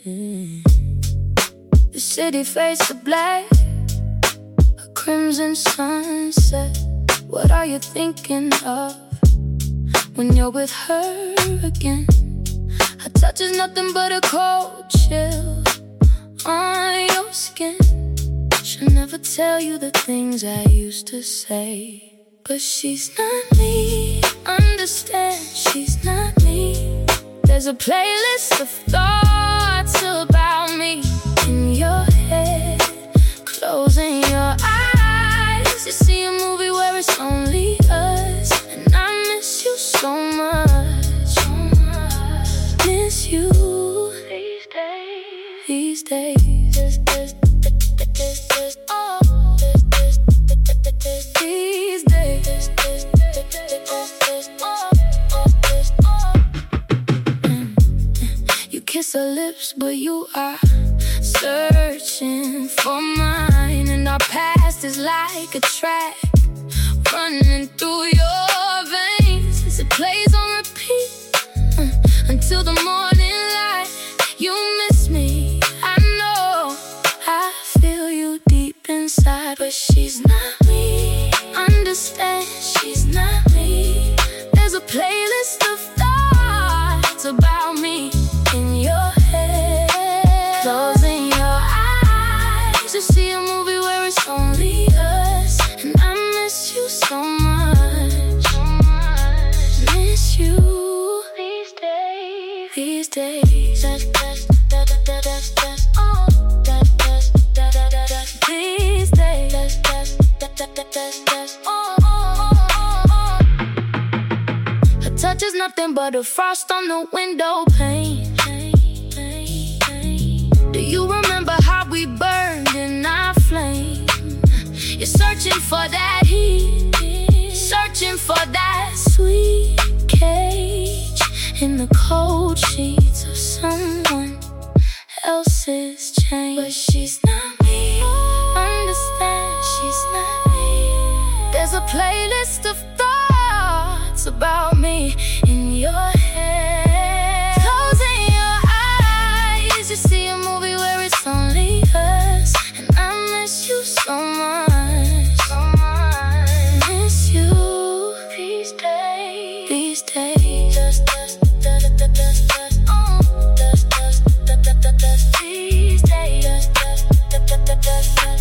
The city fades to black, a crimson sunset. What are you thinking of when you're with her again? Her touch is nothing but a cold chill on your skin. She'll never tell you the things I used to say, but she's not me. Understand, she's not me. There's a playlist of thoughts about me in your head. Closing your eyes, you see a movie where it's only us, and I miss you so much. Miss you these days. These days. You kiss her lips, but you are searching for mine, and our past is like a track running through your veins as it plays on repeat until the morning light. You miss me, I know, I feel you deep inside, but she's not me. Understand, she's not me. There's a playlist of thoughts about me in your head. Closing your eyes to see a movie where it's only us, and I miss you so much. Miss you these days. These days. These days. Her touch is nothing but a frost on the window pane. Do you remember how we burned in our flame? You're searching for that heat, searching for that sweet cage in the cold sheets of someone else's chain. But she's not me. Understand, she's not me. There's a playlist of thoughts about me in your head. Closing your eyes, you see a movie where it's only us, and I miss you so much. Miss you these days. These days. These days.